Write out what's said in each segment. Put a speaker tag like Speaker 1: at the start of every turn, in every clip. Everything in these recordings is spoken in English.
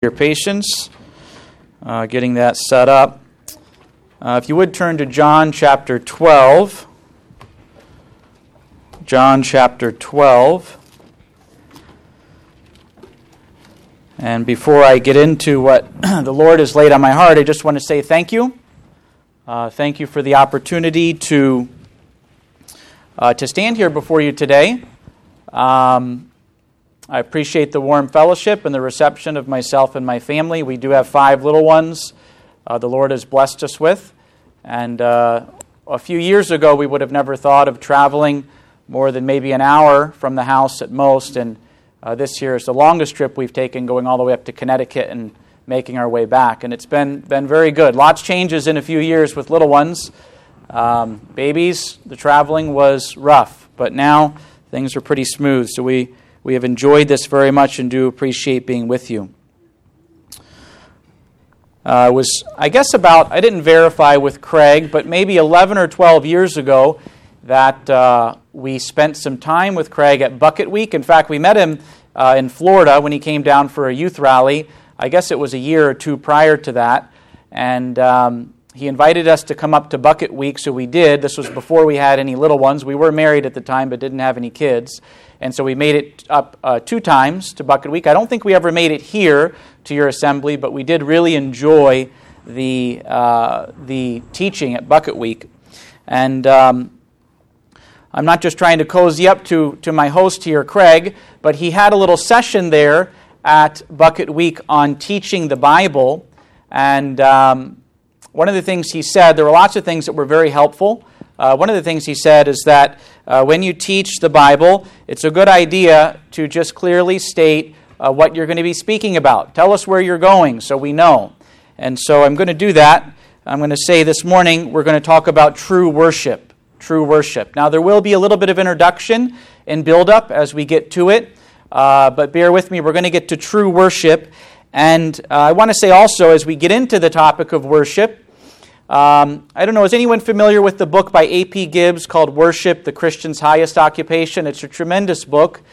Speaker 1: Your patience, getting that set up. If you would turn to John chapter 12. John chapter 12. And before I get into what the Lord has laid on my heart, I just want to say thank you. Thank you for the opportunity to stand here before you today. I appreciate the warm fellowship and the reception of myself and my family. We do have 5 little ones the Lord has blessed us with. And a few years ago, we would have never thought of traveling more than maybe an hour from the house at most. And this year is the longest trip we've taken, going all the way up to Connecticut and making our way back. And it's been very good. Lots changes in a few years with little ones. Babies, the traveling was rough. But now things are pretty smooth. So we have enjoyed this very much and do appreciate being with you. I didn't verify with Craig, but maybe 11 or 12 years ago that we spent some time with Craig at Bucket Week. In fact, we met him in Florida when he came down for a youth rally. I guess it was a year or two prior to that. And he invited us to come up to Bucket Week, so we did. This was before we had any little ones. We were married at the time, but didn't have any kids. And so we made it up 2 times to Bucket Week. I don't think we ever made it here to your assembly, but we did really enjoy the teaching at Bucket Week. And I'm not just trying to cozy up to my host here, Craig, but he had a little session there at Bucket Week on teaching the Bible. And one of the things he said, there were lots of things that were very helpful. One of the things he said is that when you teach the Bible, it's a good idea to just clearly state what you're going to be speaking about. Tell us where you're going so we know. And so I'm going to do that. I'm going to say this morning we're going to talk about true worship. True worship. Now there will be a little bit of introduction and build-up as we get to it. But bear with me, we're going to get to true worship. And I want to say also, as we get into the topic of worship, I don't know, is anyone familiar with the book by A.P. Gibbs called Worship, the Christian's Highest Occupation? It's a tremendous book.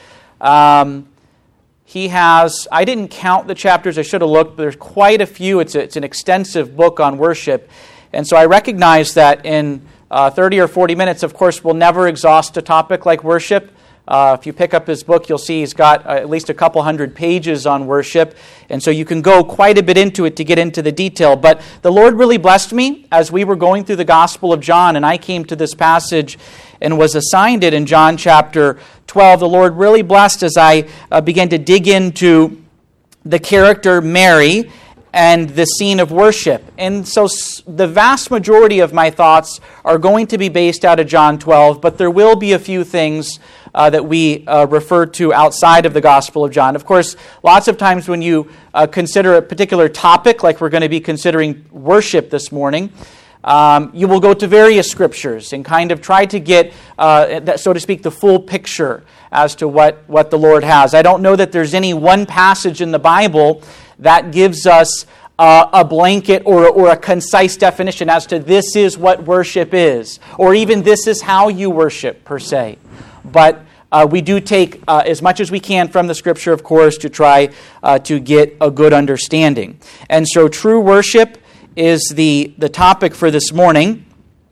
Speaker 1: He has, I didn't count the chapters, I should have looked, but there's quite a few. It's an extensive book on worship. And so I recognize that in 30 or 40 minutes, of course, we'll never exhaust a topic like worship. If you pick up his book, you'll see he's got at least a couple hundred pages on worship. And so you can go quite a bit into it to get into the detail. But the Lord really blessed me as we were going through the Gospel of John, and I came to this passage and was assigned it in John chapter 12. The Lord really blessed as I began to dig into the character Mary and the scene of worship. And so the vast majority of my thoughts are going to be based out of John 12, but there will be a few things that we refer to outside of the Gospel of John. Of course, lots of times when you consider a particular topic, like we're going to be considering worship this morning, you will go to various scriptures and kind of try to get, so to speak, the full picture as to what the Lord has. I don't know that there's any one passage in the Bible that gives us a blanket or a concise definition as to this is what worship is, or even this is how you worship, per se. But we do take as much as we can from the Scripture, of course, to try to get a good understanding. And so true worship is the topic for this morning.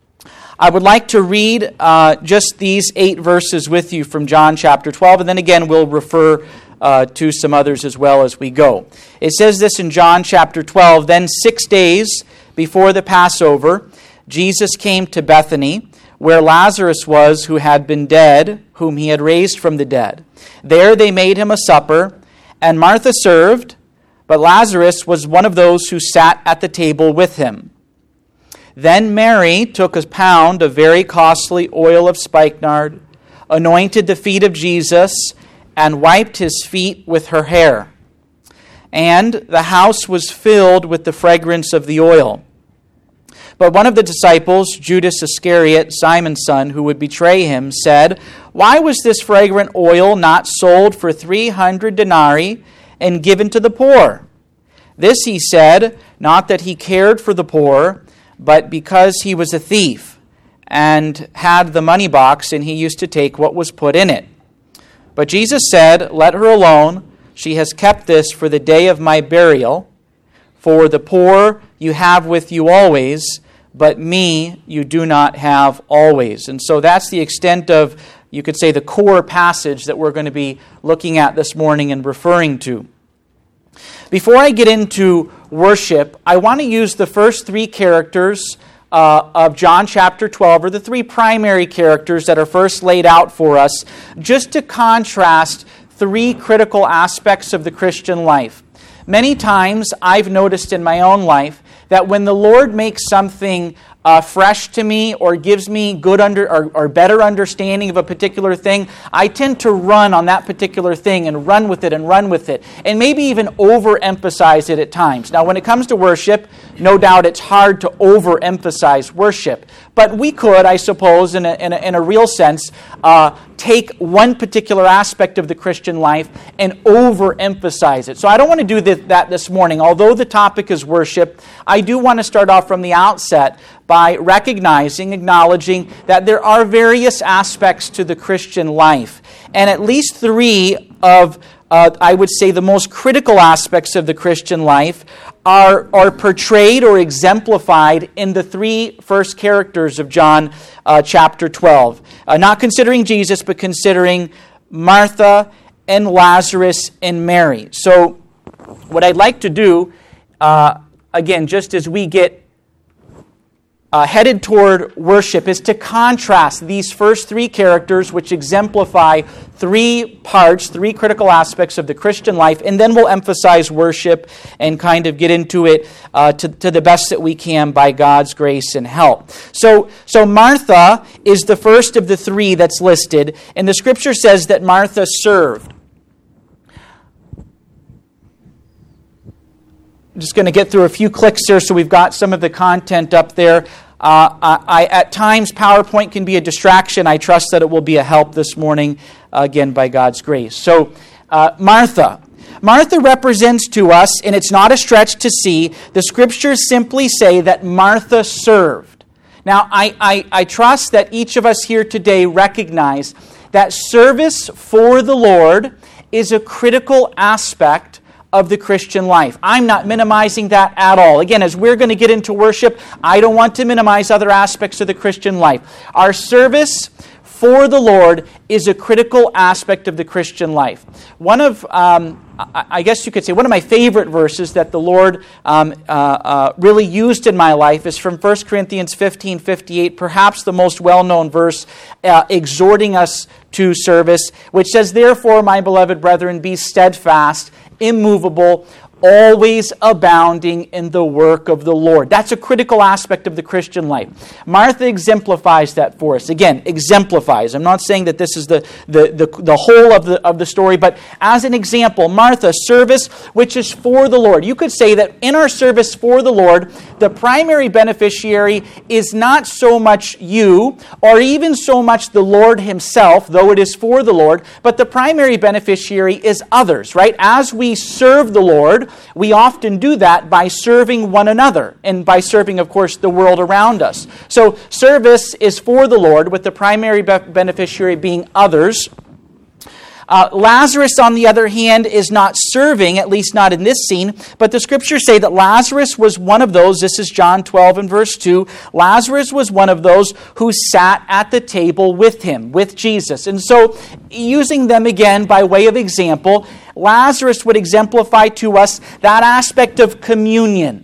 Speaker 1: I would like to read just these 8 verses with you from John chapter 12, and then again we'll refer to some others as well as we go. It says this in John chapter 12, "Then 6 days before the Passover, Jesus came to Bethany, where Lazarus was, who had been dead, whom he had raised from the dead. There they made him a supper, and Martha served, but Lazarus was one of those who sat at the table with him. Then Mary took a pound of very costly oil of spikenard, anointed the feet of Jesus, and wiped his feet with her hair. And the house was filled with the fragrance of the oil. But one of the disciples, Judas Iscariot, Simon's son, who would betray him, said, 'Why was this fragrant oil not sold for 300 denarii and given to the poor?' This he said, not that he cared for the poor, but because he was a thief and had the money box, and he used to take what was put in it. But Jesus said, 'Let her alone. She has kept this for the day of my burial. For the poor you have with you always, but me you do not have always. And so that's the extent of, you could say, the core passage that we're going to be looking at this morning and referring to. Before I get into worship, I want to use the first three characters of John chapter 12, or the three primary characters that are first laid out for us, just to contrast three critical aspects of the Christian life. Many times I've noticed in my own life that when the Lord makes something fresh to me or gives me good or better understanding of a particular thing, I tend to run on that particular thing and run with it and maybe even overemphasize it at times. Now, when it comes to worship, no doubt it's hard to overemphasize worship, but we could, I suppose, in a real sense, take one particular aspect of the Christian life and overemphasize it. So I don't want to do that this morning. Although the topic is worship, I do want to start off from the outset by acknowledging that there are various aspects to the Christian life. And at least three of, I would say, the most critical aspects of the Christian life are portrayed or exemplified in the three first characters of John chapter 12. Not considering Jesus, but considering Martha and Lazarus and Mary. So what I'd like to do, again, just as we get headed toward worship, is to contrast these first three characters, which exemplify three critical aspects of the Christian life, and then we'll emphasize worship and kind of get into it to the best that we can by God's grace and help. So Martha is the first of the three that's listed, and the Scripture says that Martha served. I'm just going to get through a few clicks here so we've got some of the content up there. At times, PowerPoint can be a distraction. I trust that it will be a help this morning, again, by God's grace. So, Martha. Martha represents to us, and it's not a stretch to see, the Scriptures simply say that Martha served. Now, I trust that each of us here today recognize that service for the Lord is a critical aspect of the Christian life. I'm not minimizing that at all. Again, as we're going to get into worship, I don't want to minimize other aspects of the Christian life. Our service for the Lord is a critical aspect of the Christian life. One of, I guess you could say, one of my favorite verses that the Lord really used in my life is from 1 Corinthians 15:58, perhaps the most well-known verse exhorting us to service, which says, "Therefore, my beloved brethren, be steadfast, immovable, always abounding in the work of the Lord." That's a critical aspect of the Christian life. Martha exemplifies that for us. Again, exemplifies. I'm not saying that this is the whole of the story, but as an example, Martha, service which is for the Lord. You could say that in our service for the Lord, the primary beneficiary is not so much you, or even so much the Lord himself, though it is for the Lord, but the primary beneficiary is others, right? As we serve the Lord, we often do that by serving one another and by serving, of course, the world around us. So service is for the Lord, with the primary beneficiary being others. Lazarus, on the other hand, is not serving, at least not in this scene, but the Scriptures say that Lazarus was one of those. This is John 12 and verse 2. Lazarus was one of those who sat at the table with him, with Jesus. And so, using them again by way of example, Lazarus would exemplify to us that aspect of communion,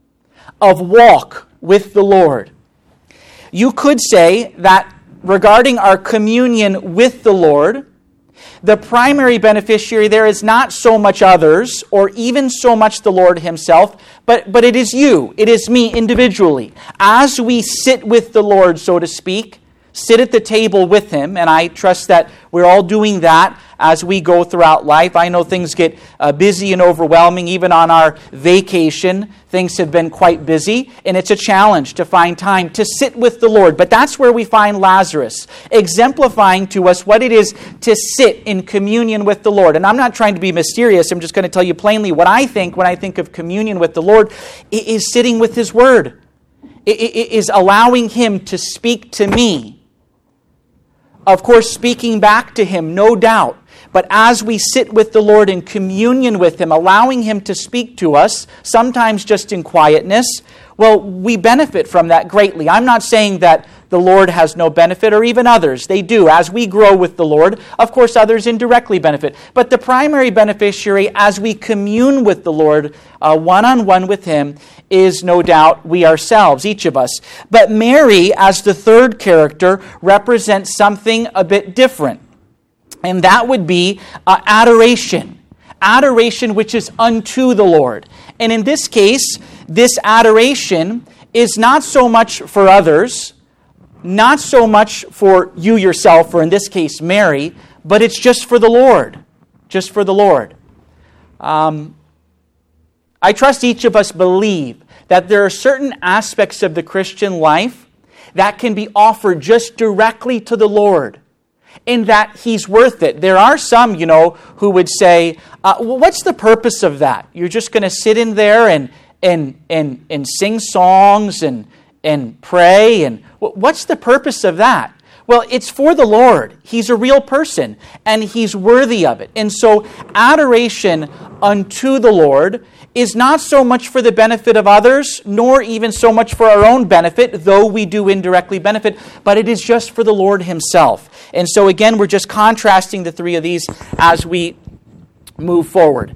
Speaker 1: of walk with the Lord. You could say that regarding our communion with the Lord, the primary beneficiary there is not so much others or even so much the Lord himself, but it is you, it is me individually. As we sit with the Lord, so to speak, sit at the table with him, and I trust that we're all doing that as we go throughout life. I know things get busy and overwhelming. Even on our vacation, things have been quite busy, and it's a challenge to find time to sit with the Lord. But that's where we find Lazarus, exemplifying to us what it is to sit in communion with the Lord. And I'm not trying to be mysterious. I'm just going to tell you plainly what I think when I think of communion with the Lord. It is sitting with His Word. It is allowing Him to speak to me. Of course, speaking back to Him, no doubt. but as we sit with the Lord in communion with Him, allowing Him to speak to us, sometimes just in quietness, well, we benefit from that greatly. I'm not saying that the Lord has no benefit, or even others. They do. As we grow with the Lord, of course, others indirectly benefit. But the primary beneficiary, as we commune with the Lord, one-on-one with Him, is no doubt we ourselves, each of us. But Mary, as the third character, represents something a bit different. And that would be adoration. Adoration which is unto the Lord. And in this case, this adoration is not so much for others, not so much for you yourself, or in this case, Mary, but it's just for the Lord. Just for the Lord. I trust each of us believe that there are certain aspects of the Christian life that can be offered just directly to the Lord, in that He's worth it. There are some, who would say, well, what's the purpose of that? You're just going to sit in there and sing songs and pray, and what's the purpose of that? Well, it's for the Lord. He's a real person, and He's worthy of it. And so adoration unto the Lord is not so much for the benefit of others, nor even so much for our own benefit, though we do indirectly benefit, but it is just for the Lord Himself. And so again, we're just contrasting the three of these as we move forward.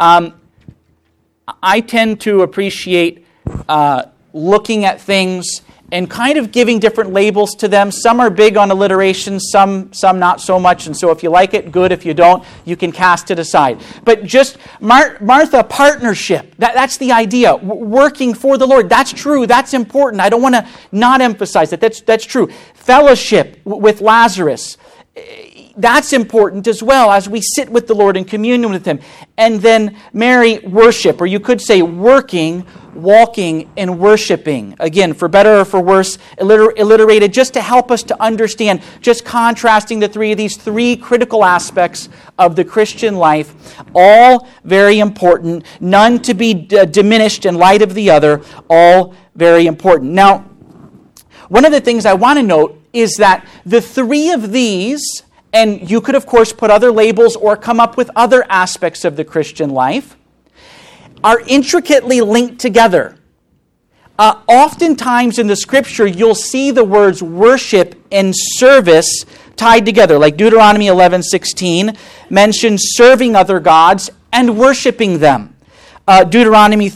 Speaker 1: I tend to appreciate looking at things and kind of giving different labels to them. Some are big on alliteration, some not so much. And so if you like it, good. If you don't, you can cast it aside. But just, Martha, partnership. That's the idea. Working for the Lord. That's true. That's important. I don't want to not emphasize that. That's true. Fellowship with Lazarus. That's important as well, as we sit with the Lord in communion with Him. And then Mary, worship, or you could say working, walking, and worshiping. Again, for better or for worse, alliterated, just to help us to understand, just contrasting the three of these three critical aspects of the Christian life, all very important, none to be diminished in light of the other, all very important. Now, one of the things I want to note is that the three of these, and you could, of course, put other labels or come up with other aspects of the Christian life, are intricately linked together. Oftentimes in the Scripture, you'll see the words worship and service tied together. Like Deuteronomy 11:16 mentions serving other gods and worshiping them. Deuteronomy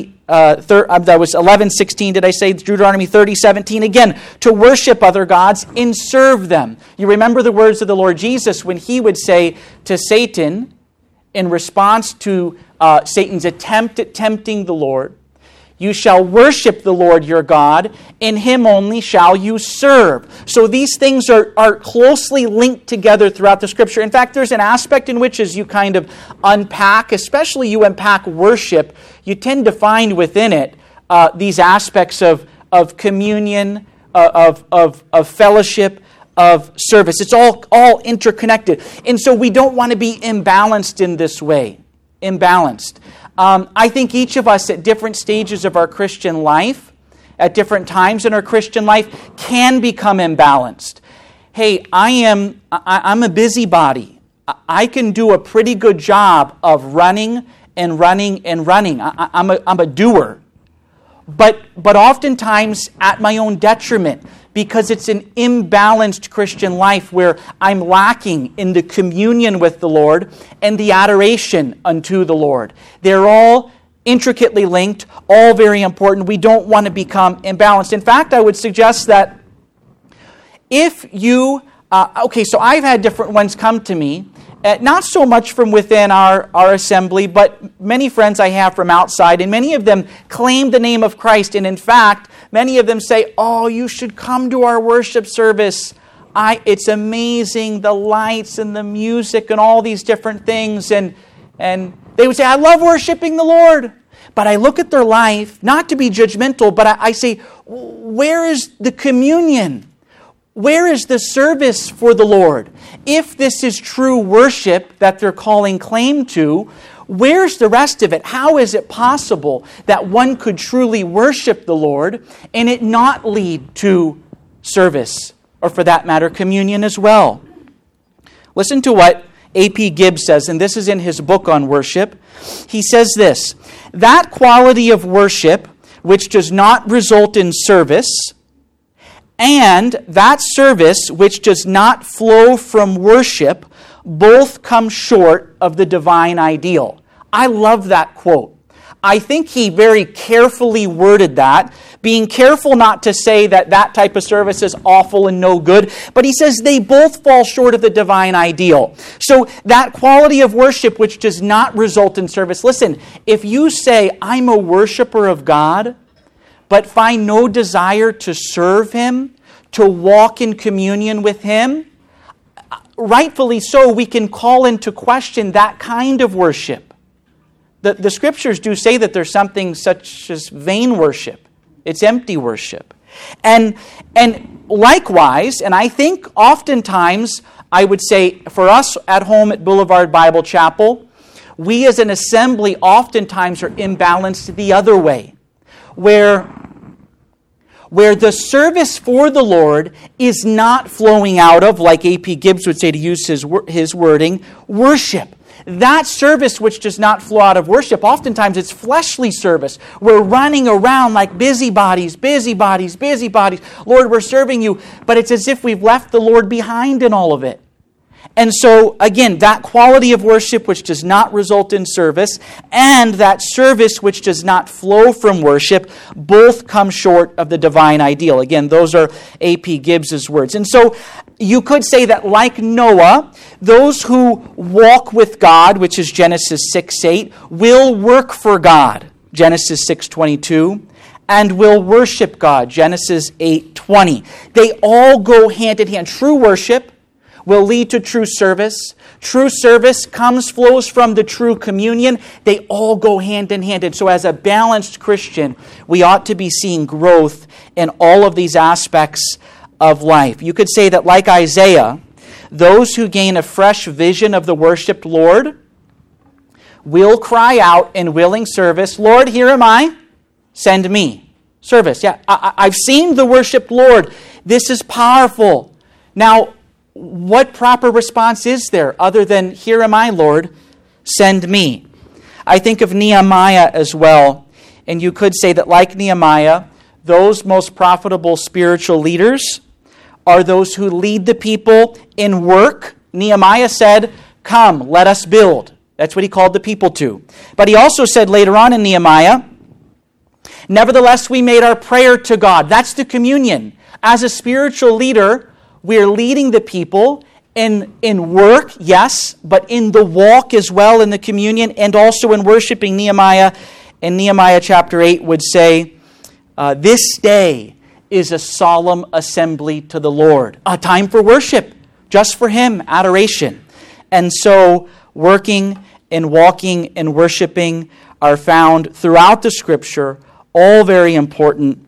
Speaker 1: 11:16, did I say? Deuteronomy 30:17, again, to worship other gods and serve them. You remember the words of the Lord Jesus when He would say to Satan, in response to Satan's attempt at tempting the Lord, you shall worship the Lord your God, in Him only shall you serve. So these things are closely linked together throughout the Scripture. In fact, there's an aspect in which, as you kind of unpack, especially you unpack worship, you tend to find within it these aspects of communion, of fellowship, of service. It's all interconnected. And so we don't want to be imbalanced in this way. Imbalanced. I think each of us at different stages of our Christian life, at different times in our Christian life, can become imbalanced. Hey, I'm a busybody. I can do a pretty good job of running and running and running. I'm a doer. But oftentimes at my own detriment, because it's an imbalanced Christian life where I'm lacking in the communion with the Lord and the adoration unto the Lord. They're all intricately linked, all very important. We don't want to become imbalanced. In fact, I would suggest that if you... so I've had different ones come to me, not so much from within our assembly, but many friends I have from outside, and many of them claim the name of Christ, and in fact, many of them say, oh, you should come to our worship service. It's amazing, the lights and the music and all these different things, and they would say, I love worshiping the Lord. But I look at their life, not to be judgmental, but I say, where is the communion? Where is the service for the Lord? If this is true worship that they're calling claim to, where's the rest of it? How is it possible that one could truly worship the Lord and it not lead to service, or for that matter, communion as well? Listen to what A.P. Gibbs says, and this is in his book on worship, he says this: that quality of worship which does not result in service, and that service which does not flow from worship, both come short of the divine ideal. I love that quote. I think he very carefully worded that, being careful not to say that that type of service is awful and no good, but he says they both fall short of the divine ideal. So that quality of worship which does not result in service. Listen, if you say, I'm a worshiper of God, but find no desire to serve Him, to walk in communion with Him, rightfully so, we can call into question that kind of worship. The Scriptures do say that there's something such as vain worship. It's empty worship. And likewise, and I think oftentimes, I would say for us at home at Boulevard Bible Chapel, we as an assembly oftentimes are imbalanced the other way, where the service for the Lord is not flowing out of, like A.P. Gibbs would say to use his wording, worship. That service which does not flow out of worship, oftentimes it's fleshly service. We're running around like busybodies. Lord, we're serving you. But it's as if we've left the Lord behind in all of it. And so, again, that quality of worship which does not result in service and that service which does not flow from worship both come short of the divine ideal. Again, those are A.P. Gibbs' words. And so you could say that like Noah, those who walk with God, which is Genesis 6:8, will work for God, Genesis 6:22, and will worship God, Genesis 8:20. They all go hand in hand. True worship will lead to true service. True service flows from the true communion. They all go hand in hand. And so as a balanced Christian, we ought to be seeing growth in all of these aspects of life. You could say that like Isaiah, those who gain a fresh vision of the worshiped Lord will cry out in willing service, Lord, here am I, send me. Service, yeah. I've seen the worshiped Lord. This is powerful. Now, what proper response is there other than, here am I, Lord, send me? I think of Nehemiah as well. And you could say that like Nehemiah, those most profitable spiritual leaders are those who lead the people in work. Nehemiah said, come, let us build. That's what he called the people to. But he also said later on in Nehemiah, nevertheless, we made our prayer to God. That's the communion. As a spiritual leader, we're leading the people in work, yes, but in the walk as well, in the communion, and also in worshiping. Nehemiah, in Nehemiah chapter 8 would say, this day is a solemn assembly to the Lord. A time for worship, just for Him, adoration. And so working and walking and worshiping are found throughout the Scripture, all very important.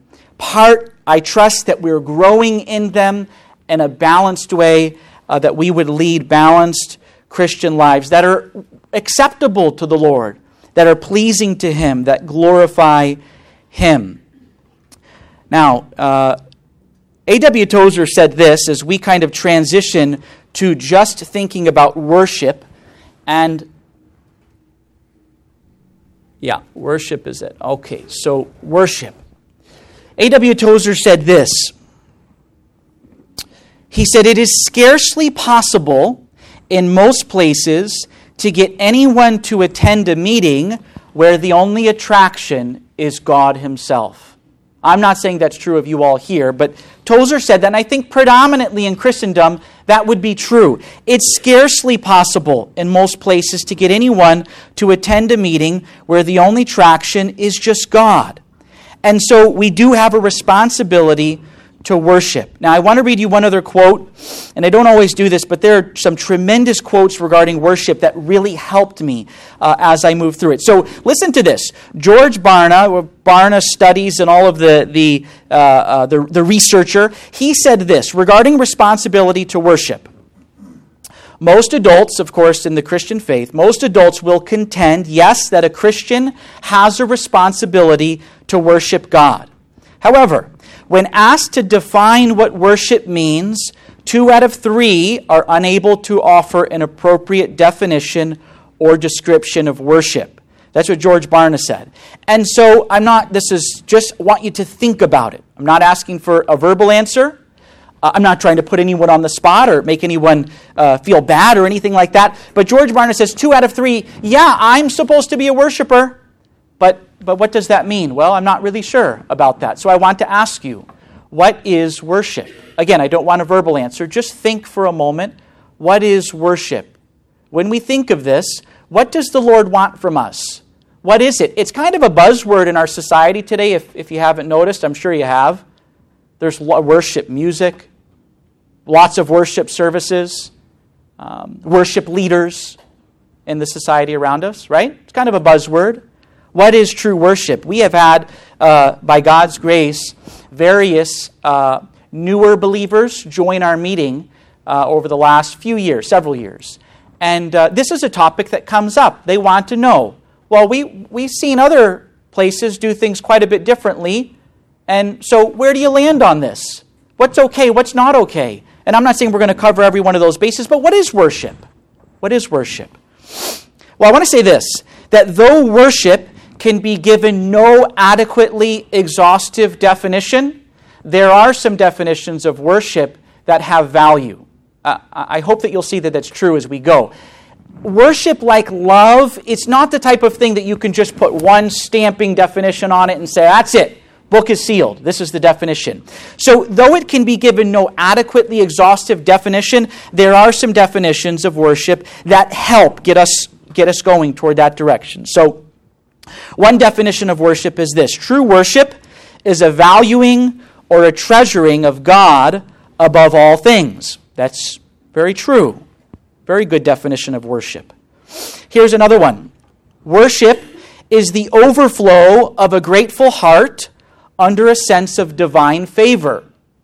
Speaker 1: I trust that we're growing in them in a balanced way, that we would lead balanced Christian lives that are acceptable to the Lord, that are pleasing to Him, that glorify Him. Now, A.W. Tozer said this as we kind of transition to just thinking about worship, and worship is it. Okay, so worship. A.W. Tozer said this. He said, it is scarcely possible in most places to get anyone to attend a meeting where the only attraction is God Himself. I'm not saying that's true of you all here, but Tozer said that, and I think predominantly in Christendom that would be true. It's scarcely possible in most places to get anyone to attend a meeting where the only attraction is just God. And so we do have a responsibility to worship. Now, I want to read you one other quote, and I don't always do this, but there are some tremendous quotes regarding worship that really helped me as I moved through it. So, listen to this. George Barna studies and all of the researcher, he said this regarding responsibility to worship. Most adults, of course, in the Christian faith, most adults will contend, yes, that a Christian has a responsibility to worship God. However, when asked to define what worship means 2 out of 3 are unable to offer an appropriate definition or description of worship. That's what George Barna said. And so want you to think about it. I'm not asking for a verbal answer. I'm not trying to put anyone on the spot or make anyone feel bad or anything like that. But George Barna says 2 out of 3, yeah, I'm supposed to be a worshiper. But what does that mean? Well, I'm not really sure about that. So I want to ask you, what is worship? Again, I don't want a verbal answer. Just think for a moment. What is worship? When we think of this, what does the Lord want from us? What is it? It's kind of a buzzword in our society today, if you haven't noticed. I'm sure you have. There's worship music, lots of worship services, worship leaders in the society around us, right? It's kind of a buzzword. What is true worship? We have had, by God's grace, various newer believers join our meeting over the last few years, several years. And this is a topic that comes up. They want to know, well, we've seen other places do things quite a bit differently, and so where do you land on this? What's okay, what's not okay? And I'm not saying we're going to cover every one of those bases, but what is worship? What is worship? Well, I want to say this, that though worship can be given no adequately exhaustive definition, there are some definitions of worship that have value. I hope that you'll see that that's true as we go. Worship, like love, it's not the type of thing that you can just put one stamping definition on it and say, that's it, book is sealed, this is the definition. So though it can be given no adequately exhaustive definition, there are some definitions of worship that help get us going toward that direction. So one definition of worship is this: true worship is a valuing or a treasuring of God above all things. That's very true. Very good definition of worship. Here's another one. Worship is the overflow of a grateful heart under a sense of divine favor.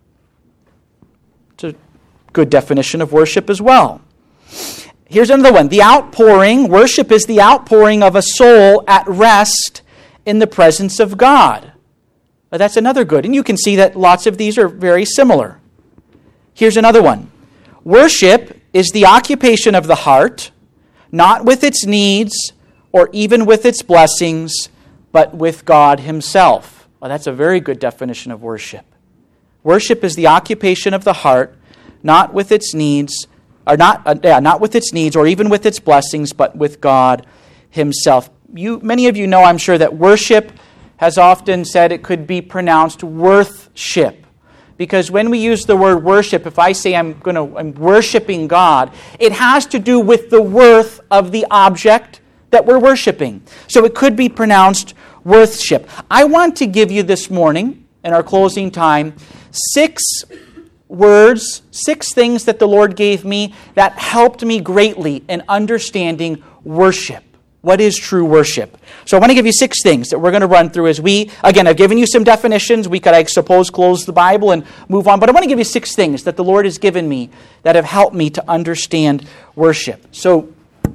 Speaker 1: It's a good definition of worship as well. Here's another one. The outpouring, worship is the outpouring of a soul at rest in the presence of God. That's another good. And you can see that lots of these are very similar. Here's another one. Worship is the occupation of the heart, not with its needs or even with its blessings, but with God Himself. Well, that's a very good definition of worship. Worship is the occupation of the heart, not with its needs, or not with its needs or even with its blessings, but with God Himself. Many of you know, I'm sure, that worship has often said it could be pronounced worthship. Because when we use the word worship, if I say I'm worshiping God, it has to do with the worth of the object that we're worshiping. So it could be pronounced worthship. I want to give you this morning, in our closing time, 6 words, 6 things that the Lord gave me that helped me greatly in understanding worship. What is true worship? So I want to give you 6 things that we're going to run through as again, I've given you some definitions. We could, I suppose, close the Bible and move on. But I want to give you 6 things that the Lord has given me that have helped me to understand worship. So,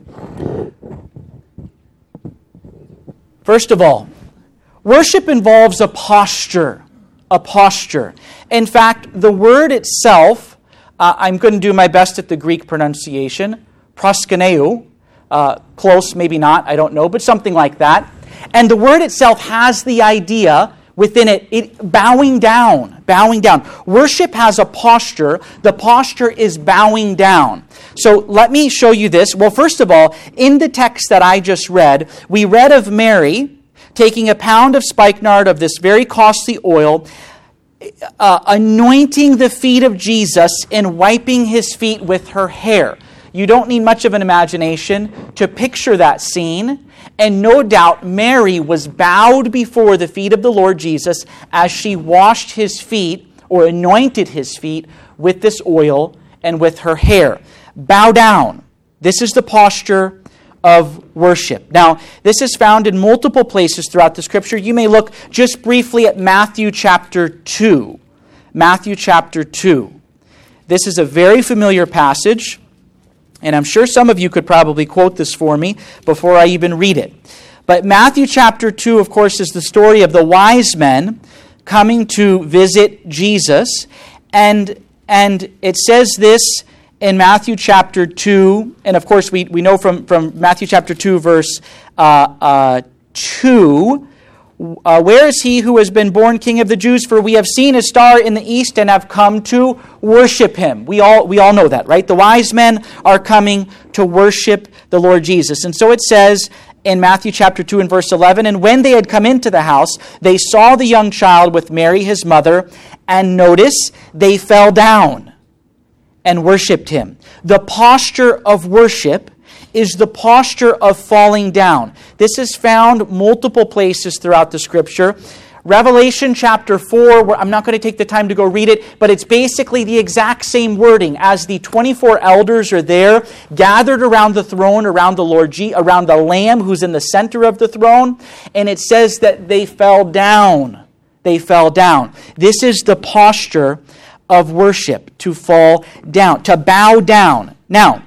Speaker 1: first of all, worship involves a posture. A posture. In fact, the word itself, I'm going to do my best at the Greek pronunciation, proskuneo. Close, maybe not, I don't know, but something like that. And the word itself has the idea within it bowing down, bowing down. Worship has a posture. The posture is bowing down. So let me show you this. Well, first of all, in the text that I just read, we read of Mary taking a pound of spikenard of this very costly oil, anointing the feet of Jesus and wiping His feet with her hair. You don't need much of an imagination to picture that scene. And no doubt Mary was bowed before the feet of the Lord Jesus as she washed His feet or anointed His feet with this oil and with her hair. Bow down. This is the posture of worship. Now, this is found in multiple places throughout the Scripture. You may look just briefly at Matthew chapter 2. Matthew chapter 2. This is a very familiar passage. And I'm sure some of you could probably quote this for me before I even read it. But Matthew chapter 2, of course, is the story of the wise men coming to visit Jesus. And And it says this in Matthew chapter 2, and of course we know from Matthew chapter 2, verse 2, where is he who has been born King of the Jews? For we have seen his star in the east and have come to worship him. We all know that, right? The wise men are coming to worship the Lord Jesus. And so it says in Matthew chapter 2 and verse 11, and when they had come into the house, they saw the young child with Mary his mother, and notice, they fell down and worshipped him. The posture of worship is the posture of falling down. This is found multiple places throughout the Scripture. Revelation chapter 4, where I'm not going to take the time to go read it, but it's basically the exact same wording as the 24 elders are there, gathered around the throne, around the around the Lamb who's in the center of the throne, and it says that they fell down. They fell down. This is the posture of worship, to fall down, to bow down. Now,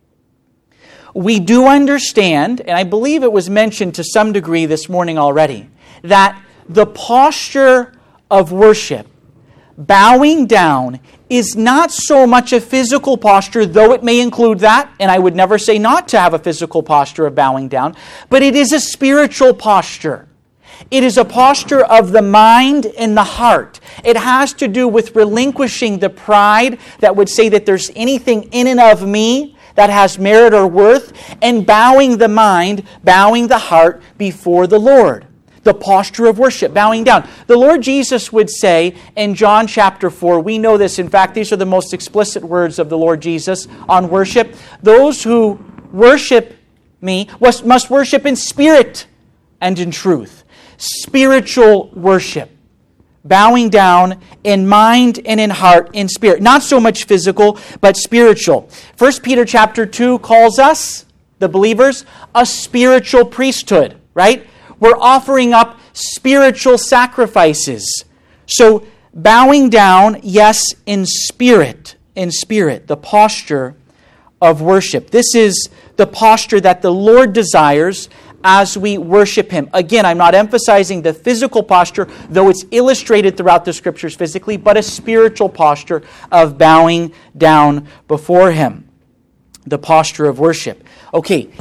Speaker 1: we do understand, and I believe it was mentioned to some degree this morning already, that the posture of worship, bowing down, is not so much a physical posture, though it may include that, and I would never say not to have a physical posture of bowing down, but it is a spiritual posture. It is a posture of the mind and the heart. It has to do with relinquishing the pride that would say that there's anything in and of me that has merit or worth, and bowing the mind, bowing the heart before the Lord. The posture of worship, bowing down. The Lord Jesus would say in John chapter 4, we know this, in fact, these are the most explicit words of the Lord Jesus on worship. Those who worship me must worship in spirit and in truth. Spiritual worship. Bowing down in mind and in heart, in spirit. Not so much physical, but spiritual. 1 Peter chapter 2 calls us, the believers, a spiritual priesthood, right? We're offering up spiritual sacrifices. So bowing down, yes, in spirit, the posture of worship. This is the posture that the Lord desires as we worship Him. Again, I'm not emphasizing the physical posture, though it's illustrated throughout the Scriptures physically, but a spiritual posture of bowing down before Him. The posture of worship. Okay,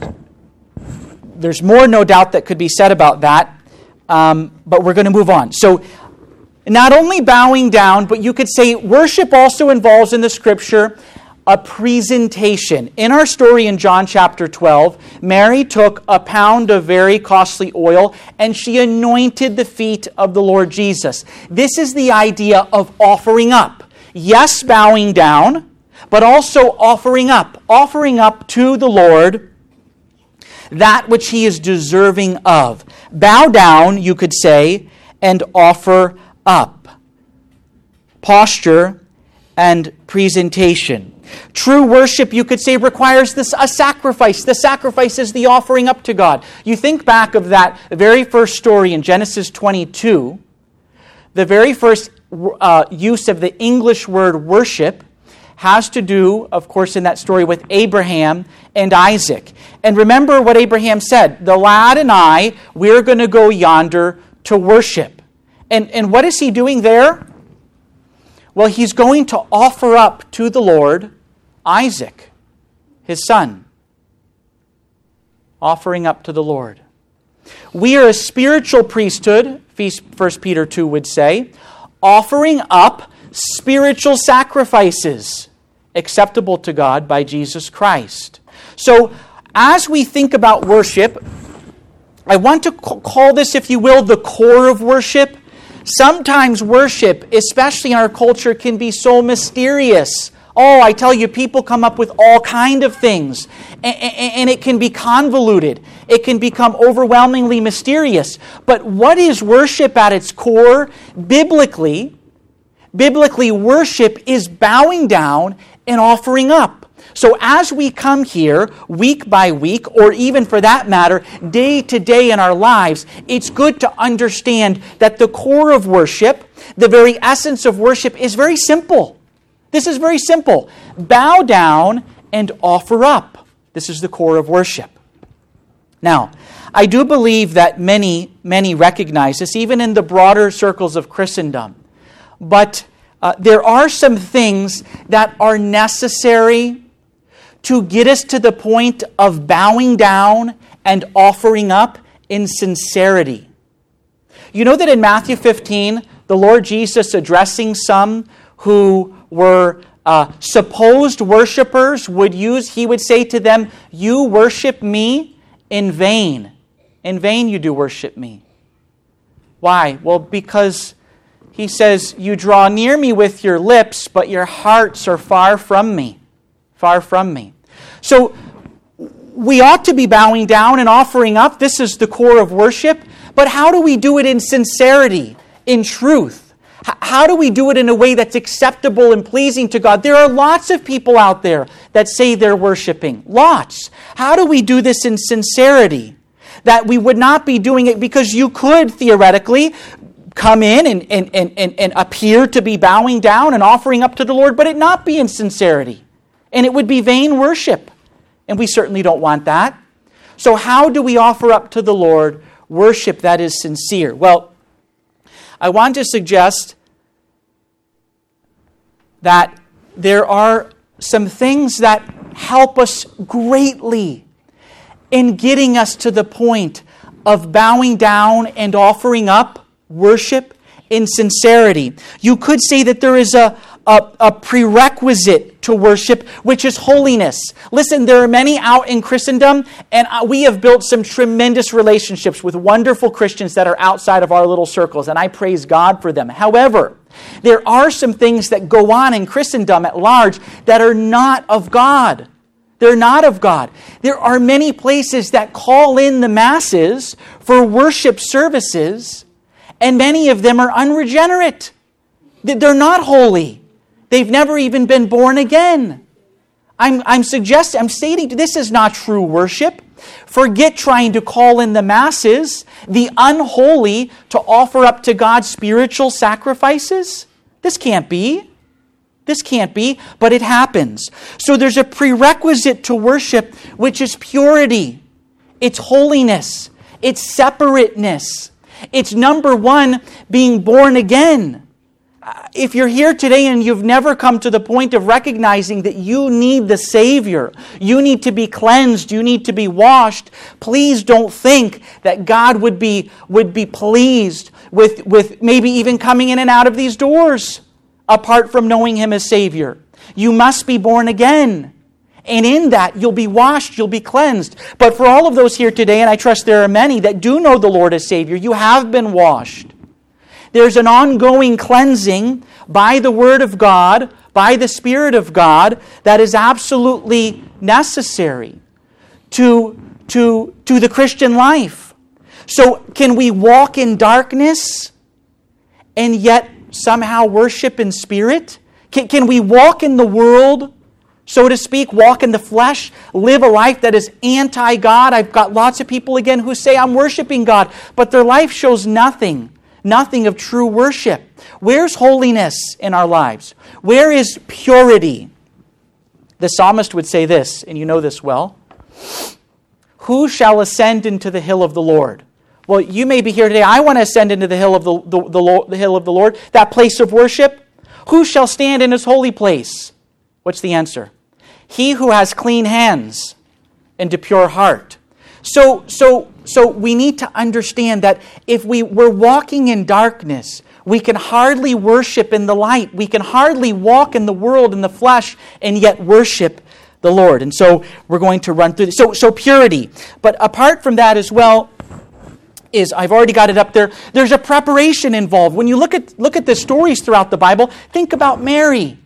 Speaker 1: there's more, no doubt, that could be said about that, but we're going to move on. So, not only bowing down, but you could say worship also involves in the Scripture a presentation. In our story in John chapter 12, Mary took a pound of very costly oil and she anointed the feet of the Lord Jesus. This is the idea of offering up. Yes, bowing down, but also offering up to the Lord that which He is deserving of. Bow down, you could say, and offer up. Posture and presentation. True worship, you could say, requires a sacrifice. The sacrifice is the offering up to God. You think back of that very first story in Genesis 22, the very first use of the English word worship has to do, of course, in that story with Abraham and Isaac. And remember what Abraham said, the lad and I, we're going to go yonder to worship. And what is he doing there? Well, he's going to offer up to the Lord Isaac, his son. Offering up to the Lord. We are a spiritual priesthood, 1 Peter 2 would say, offering up spiritual sacrifices acceptable to God by Jesus Christ. So, as we think about worship, I want to call this, if you will, the core of worship. Sometimes worship, especially in our culture, can be so mysterious. Oh, I tell you, people come up with all kind of things, and it can be convoluted. It can become overwhelmingly mysterious. But what is worship at its core? Biblically, worship is bowing down and offering up. So as we come here week by week, or even for that matter, day to day in our lives, it's good to understand that the core of worship, the very essence of worship, is very simple. This is very simple. Bow down and offer up. This is the core of worship. Now, I do believe that many recognize this, even in the broader circles of Christendom. But there are some things that are necessary to get us to the point of bowing down and offering up in sincerity. You know that in Matthew 15, the Lord Jesus addressing some who were supposed worshipers he would say to them, "You worship me in vain. In vain you do worship me." Why? Well, because he says, "You draw near me with your lips, but your hearts are far from me." Far from me. So we ought to be bowing down and offering up. This is the core of worship. But how do we do it in sincerity, in truth? How do we do it in a way that's acceptable and pleasing to God? There are lots of people out there that say they're worshiping. Lots. How do we do this in sincerity? That we would not be doing it because you could theoretically come in and appear to be bowing down and offering up to the Lord, but it not be in sincerity. And it would be vain worship. And we certainly don't want that. So how do we offer up to the Lord worship that is sincere? Well, I want to suggest that there are some things that help us greatly in getting us to the point of bowing down and offering up worship in sincerity. You could say that there is a prerequisite to worship, which is holiness. Listen, there are many out in Christendom, and we have built some tremendous relationships with wonderful Christians that are outside of our little circles, and I praise God for them. However, there are some things that go on in Christendom at large that are not of God. They're not of God. There are many places that call in the masses for worship services, and many of them are unregenerate. They're not holy. They've never even been born again. I'm stating this is not true worship. Forget trying to call in the masses, the unholy, to offer up to God spiritual sacrifices. This can't be. This can't be, but it happens. So there's a prerequisite to worship, which is purity. It's holiness. It's separateness. It's number one, being born again. If you're here today and you've never come to the point of recognizing that you need the Savior, you need to be cleansed, you need to be washed, please don't think that God would be pleased with maybe even coming in and out of these doors apart from knowing Him as Savior. You must be born again. And in that, you'll be washed, you'll be cleansed. But for all of those here today, and I trust there are many that do know the Lord as Savior, you have been washed. There's an ongoing cleansing by the Word of God, by the Spirit of God, that is absolutely necessary to the Christian life. So can we walk in darkness and yet somehow worship in spirit? Can we walk in the world, so to speak, walk in the flesh, live a life that is anti-God? I've got lots of people again who say, I'm worshiping God, but their life shows nothing of true worship. Where's holiness in our lives? Where is purity? The psalmist would say this, and you know this well. Who shall ascend into the hill of the Lord? Well, you may be here today. I want to ascend into the hill of the hill of the Lord, that place of worship. Who shall stand in His holy place? What's the answer? He who has clean hands and a pure heart. So we need to understand that if we're walking in darkness, we can hardly worship in the light. We can hardly walk in the world in the flesh and yet worship the Lord. And so we're going to run through this. So purity. But apart from that as well, I've already got it up there. There's a preparation involved. When you look at the stories throughout the Bible, think about Mary.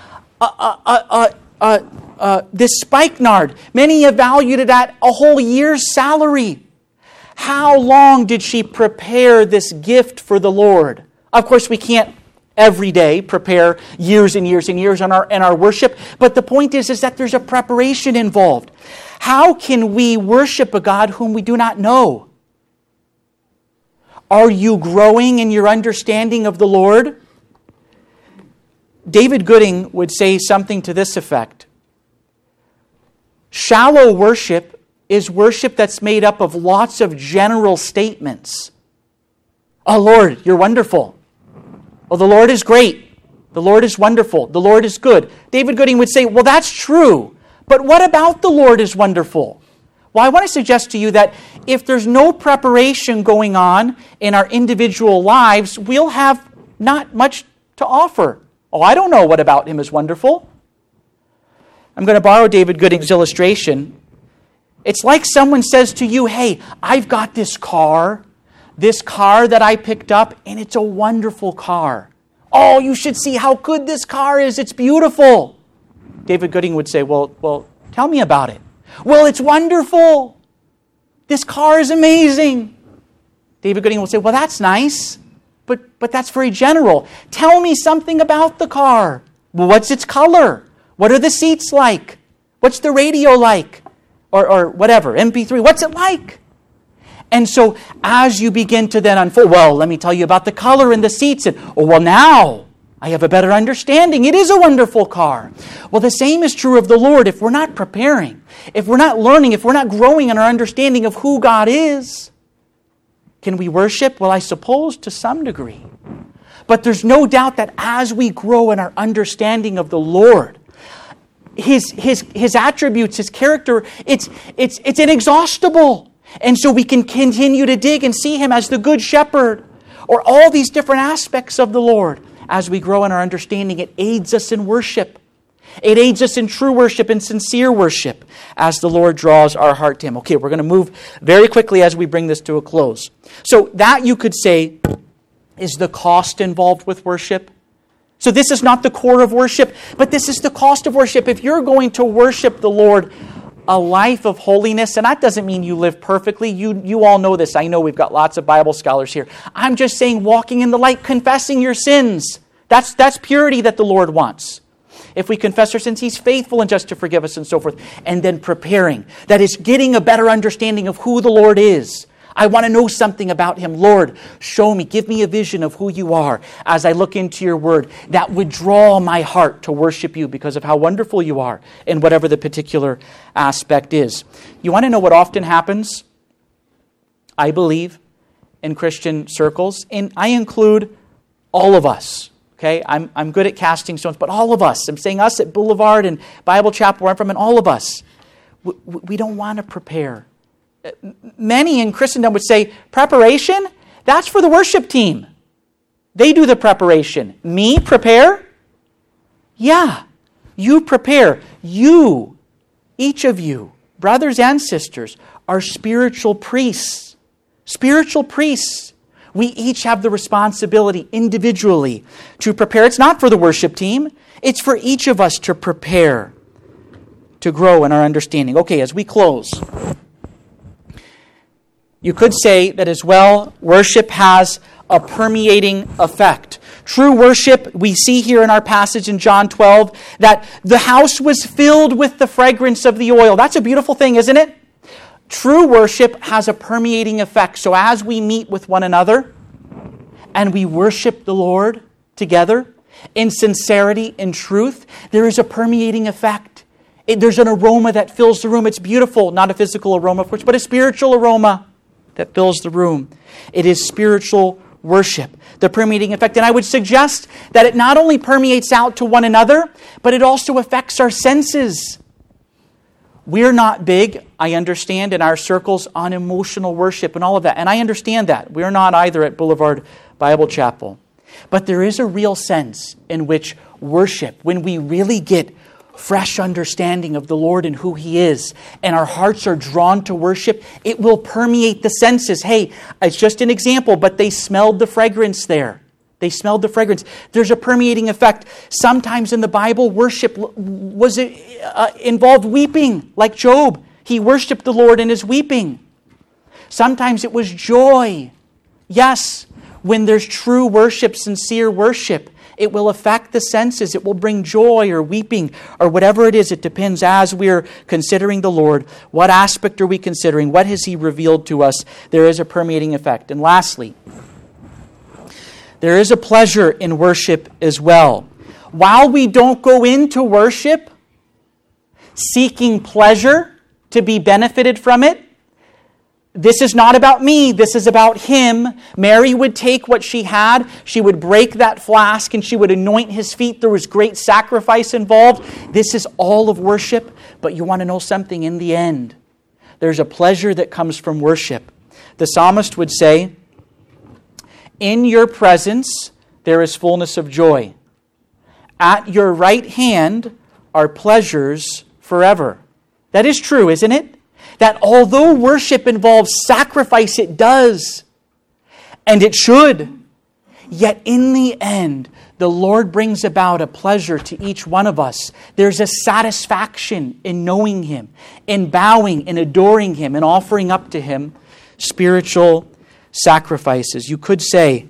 Speaker 1: This spikenard, many have valued it at a whole year's salary. How long did she prepare this gift for the Lord? Of course, we can't every day prepare years and years and years in our worship, but the point is that there's a preparation involved. How can we worship a God whom we do not know? Are you growing in your understanding of the Lord? David Gooding would say something to this effect. Shallow worship is worship that's made up of lots of general statements. Oh, Lord, you're wonderful. Oh, the Lord is great. The Lord is wonderful. The Lord is good. David Gooding would say, well, that's true. But what about the Lord is wonderful? Well, I want to suggest to you that if there's no preparation going on in our individual lives, we'll have not much to offer. Oh, I don't know what about him is wonderful. I'm going to borrow David Gooding's illustration. It's like someone says to you, hey, I've got this car that I picked up, and it's a wonderful car. Oh, you should see how good this car is. It's beautiful. David Gooding would say, well, tell me about it. Well, it's wonderful. This car is amazing. David Gooding will say, well, that's nice, but that's very general. Tell me something about the car. Well, what's its color? What are the seats like? What's the radio like? Or whatever, MP3, what's it like? And so as you begin to then unfold, well, let me tell you about the color and the seats. And, oh, well, now I have a better understanding. It is a wonderful car. Well, the same is true of the Lord. If we're not preparing, if we're not learning, if we're not growing in our understanding of who God is, can we worship? Well, I suppose to some degree. But there's no doubt that as we grow in our understanding of the Lord, His attributes, His character, it's inexhaustible. And so we can continue to dig and see Him as the Good Shepherd, or all these different aspects of the Lord. As we grow in our understanding, it aids us in worship. It aids us in true worship and sincere worship as the Lord draws our heart to Him. Okay, we're going to move very quickly as we bring this to a close. So that, you could say, is the cost involved with worship. So this is not the core of worship, but this is the cost of worship. If you're going to worship the Lord, a life of holiness, and that doesn't mean you live perfectly. You all know this. I know we've got lots of Bible scholars here. I'm just saying walking in the light, confessing your sins. That's purity that the Lord wants. If we confess our sins, He's faithful and just to forgive us and so forth. And then preparing. That is getting a better understanding of who the Lord is. I want to know something about Him. Lord, show me, give me a vision of who You are as I look into Your Word. That would draw my heart to worship You because of how wonderful You are in whatever the particular aspect is. You want to know what often happens, I believe, in Christian circles? And I include all of us. Okay, I'm good at casting stones, but all of us. I'm saying us at Boulevard and Bible Chapel where I'm from, and all of us. We don't want to prepare. Many in Christendom would say, preparation? That's for the worship team. They do the preparation. Me prepare? Yeah, you prepare. You, each of you, brothers and sisters, are spiritual priests. Spiritual priests. We each have the responsibility individually to prepare. It's not for the worship team. It's for each of us to prepare, to grow in our understanding. Okay, as we close, you could say that as well, worship has a permeating effect. True worship, we see here in our passage in John 12, that the house was filled with the fragrance of the oil. That's a beautiful thing, isn't it? True worship has a permeating effect. So as we meet with one another and we worship the Lord together in sincerity, in truth, there is a permeating effect. There's an aroma that fills the room. It's beautiful. Not a physical aroma, of course, but a spiritual aroma that fills the room. It is spiritual worship, the permeating effect. And I would suggest that it not only permeates out to one another, but it also affects our senses. We're not big, I understand, in our circles on emotional worship and all of that. And I understand that. We're not either at Boulevard Bible Chapel. But there is a real sense in which worship, when we really get fresh understanding of the Lord and who He is, and our hearts are drawn to worship, it will permeate the senses. Hey, it's just an example, but they smelled the fragrance there. They smelled the fragrance. There's a permeating effect. Sometimes in the Bible, worship was involved weeping, like Job. He worshiped the Lord in his weeping. Sometimes it was joy. Yes, when there's true worship, sincere worship, it will affect the senses. It will bring joy or weeping or whatever it is. It depends as we're considering the Lord. What aspect are we considering? What has He revealed to us? There is a permeating effect. And lastly, there is a pleasure in worship as well. While we don't go into worship seeking pleasure to be benefited from it, this is not about me, this is about Him. Mary would take what she had, she would break that flask, and she would anoint His feet. There was great sacrifice involved. This is all of worship, but you want to know something? In the end, there's a pleasure that comes from worship. The psalmist would say, in your presence there is fullness of joy. At your right hand are pleasures forever. That is true, isn't it? That although worship involves sacrifice, it does. And it should. Yet in the end, the Lord brings about a pleasure to each one of us. There's a satisfaction in knowing Him, in bowing, in adoring Him, in offering up to Him spiritual sacrifices. You could say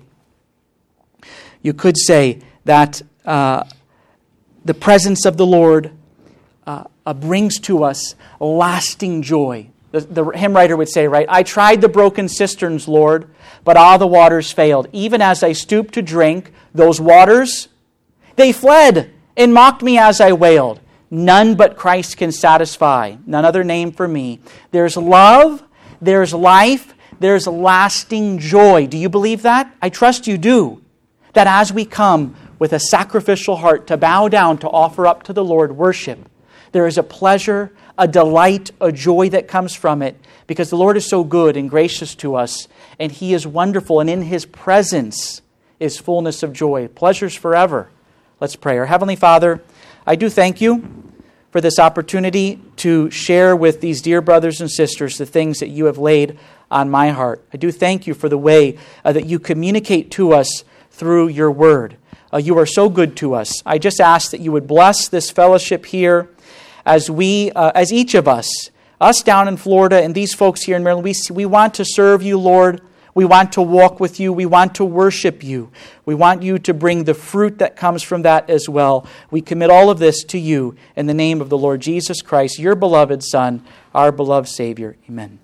Speaker 1: that the presence of the Lord brings to us lasting joy. The hymn writer would say, right, I tried the broken cisterns, Lord, but the waters failed. Even as I stooped to drink, those waters, they fled and mocked me as I wailed. None but Christ can satisfy, none other name for me. There's love, there's life, there's lasting joy. Do you believe that? I trust you do. That as we come with a sacrificial heart to bow down, to offer up to the Lord worship, there is a pleasure, a delight, a joy that comes from it, because the Lord is so good and gracious to us, and He is wonderful, and in His presence is fullness of joy, pleasures forever. Let's pray. Our Heavenly Father, I do thank You for this opportunity to share with these dear brothers and sisters the things that You have laid on my heart. I do thank You for the way that You communicate to us through Your Word. You are so good to us. I just ask that You would bless this fellowship here as as each of us down in Florida and these folks here in Maryland, we want to serve You, Lord. We want to walk with You. We want to worship You. We want You to bring the fruit that comes from that as well. We commit all of this to You in the name of the Lord Jesus Christ, Your beloved Son, our beloved Savior. Amen.